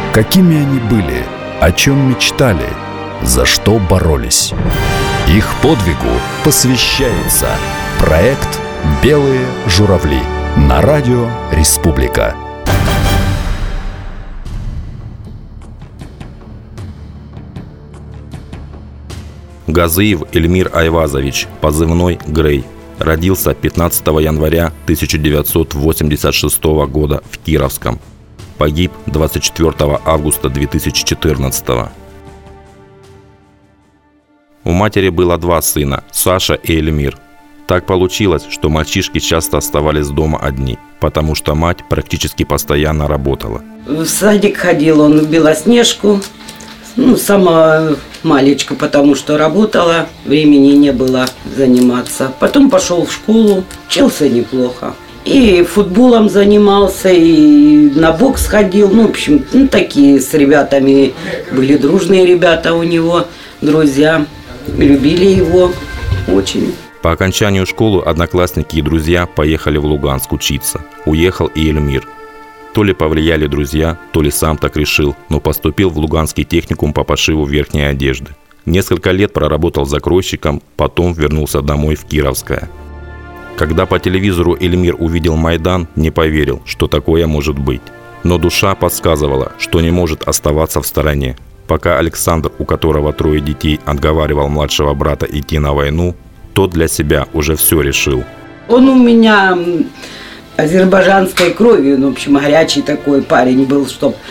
Какими они были, о чем мечтали, за что боролись. Их подвигу посвящается проект «Белые журавли» на радио «Республика». Газыев Эльмир Айвазович, позывной «Грей», родился 15 января 1986 года в Кировском. Погиб 24 августа 2014. У матери было 2 сына – Саша и Эльмир. Так получилось, что мальчишки часто оставались дома одни, потому что мать практически постоянно работала. В садик ходил он в Белоснежку, сама малечка, потому что работала, времени не было заниматься. Потом пошел в школу, учился неплохо. И футболом занимался, и на бокс ходил. В общем, такие с ребятами были дружные ребята у него, друзья. Любили его очень. По окончанию школы одноклассники и друзья поехали в Луганск учиться. Уехал и Эльмир. То ли повлияли друзья, то ли сам так решил, но поступил в Луганский техникум по пошиву верхней одежды. Несколько лет проработал закройщиком, потом вернулся домой в Кировское. Когда по телевизору Эльмир увидел Майдан, не поверил, что такое может быть. Но душа подсказывала, что не может оставаться в стороне. Пока Александр, у которого 3 детей, отговаривал младшего брата идти на войну, тот для себя уже все решил. Он у меня азербайджанской крови, в общем, горячий такой парень был,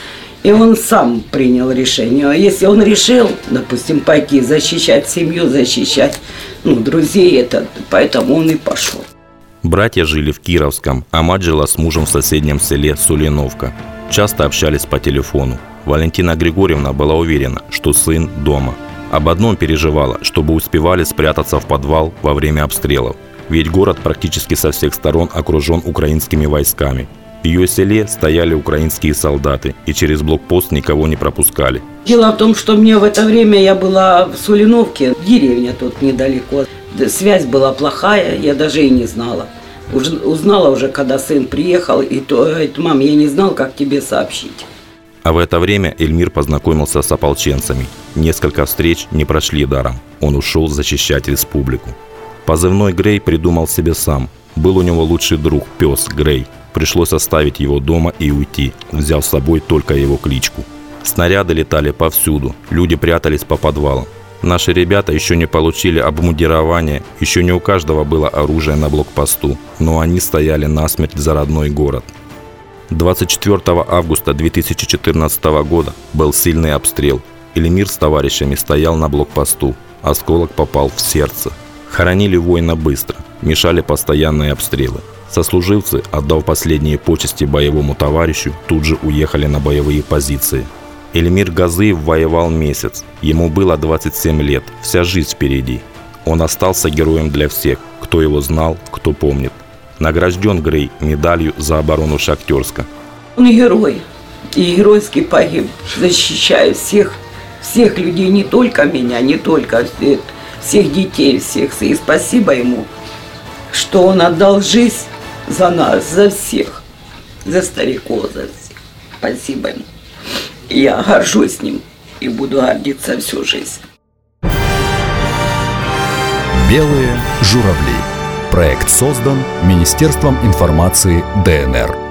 И он сам принял решение. А если он решил, допустим, пойти защищать семью, защищать друзей, поэтому он и пошел. Братья жили в Кировском, а мать жила с мужем в соседнем селе Сулиновка. Часто общались по телефону. Валентина Григорьевна была уверена, что сын дома. Об одном переживала, чтобы успевали спрятаться в подвал во время обстрелов. Ведь город практически со всех сторон окружен украинскими войсками. В ее селе стояли украинские солдаты, и через блокпост никого не пропускали. Дело в том, что мне в это время я была в Сулиновке, деревня тут недалеко. Связь была плохая, я даже и не знала. Узнала уже, когда сын приехал, и мам, я не знал, как тебе сообщить. А в это время Эльмир познакомился с ополченцами. Несколько встреч не прошли даром. Он ушел защищать республику. Позывной «Грей» придумал себе сам. Был у него лучший друг, пес Грей. Пришлось оставить его дома и уйти, взяв с собой только его кличку. Снаряды летали повсюду, люди прятались по подвалам. Наши ребята еще не получили обмундирование, еще не у каждого было оружие на блокпосту, но они стояли насмерть за родной город. 24 августа 2014 года был сильный обстрел. Эльмир с товарищами стоял на блокпосту. Осколок попал в сердце. Хоронили воина быстро, мешали постоянные обстрелы. Сослуживцы, отдав последние почести боевому товарищу, тут же уехали на боевые позиции. Эльмир Газыев воевал месяц. Ему было 27 лет, вся жизнь впереди. Он остался героем для всех, кто его знал, кто помнит. Награжден Грей медалью за оборону Шахтерска. Он герой, и геройски погиб, защищая всех людей, не только меня, не только всех детей, всех. И спасибо ему, что он отдал жизнь за нас, за всех, за стариков, за всех. Спасибо ему. Я горжусь ним и буду гордиться всю жизнь. «Белые журавли». Проект создан Министерством информации ДНР.